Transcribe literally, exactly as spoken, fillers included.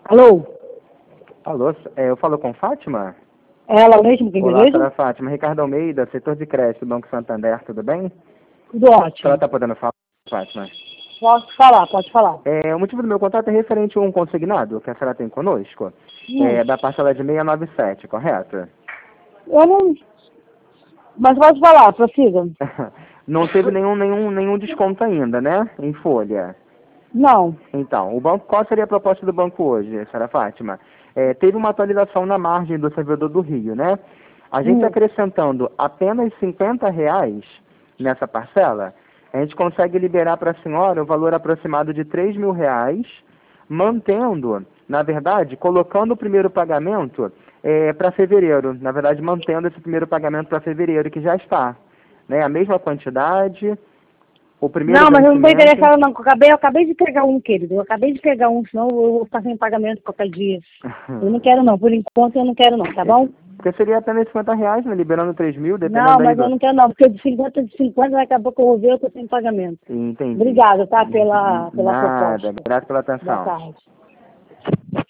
Alô? Alô, é, eu falo com Fátima? É ela mesmo, quem Olá, deseja? senhora Fátima. Ricardo Almeida, setor de crédito, Banco Santander, tudo bem? Tudo A senhora ótimo. está podendo falar, Fátima? Pode falar, pode falar. É, o motivo do meu contato é referente a um consignado que a senhora tem conosco, Hum, é, da parcela de seiscentos e noventa e sete, correto? eu não... Mas pode falar, prossiga. Não teve nenhum, nenhum, nenhum desconto ainda, né? Em folha. Não. Então, o banco, qual seria a proposta do banco hoje, senhora Fátima? É, teve uma atualização na margem do servidor do Rio, né? A gente Hum. acrescentando apenas cinquenta reais nessa parcela, a gente consegue liberar para a senhora o valor aproximado de três mil reais, mantendo, na verdade, colocando o primeiro pagamento é, para fevereiro. Na verdade, mantendo esse primeiro pagamento para fevereiro, que já está. Né? A mesma quantidade, o primeiro Não, mas eu não estou vencimento. interessada não. Eu acabei, eu acabei de pegar um, querido. Eu acabei de pegar um, senão eu vou ficar sem pagamento qualquer dia. Eu não quero não. Por enquanto eu não quero não, tá bom? Porque seria apenas cinquenta reais, né? Liberando três mil, dependendo Não, daí mas eu do... não quero não. Porque de cinquenta de cinquenta daqui a pouco eu vou ver, eu tô sem pagamento. Entendi. Obrigada, tá? Pela, pela Nada, proposta. graças pela Boa atenção. tarde.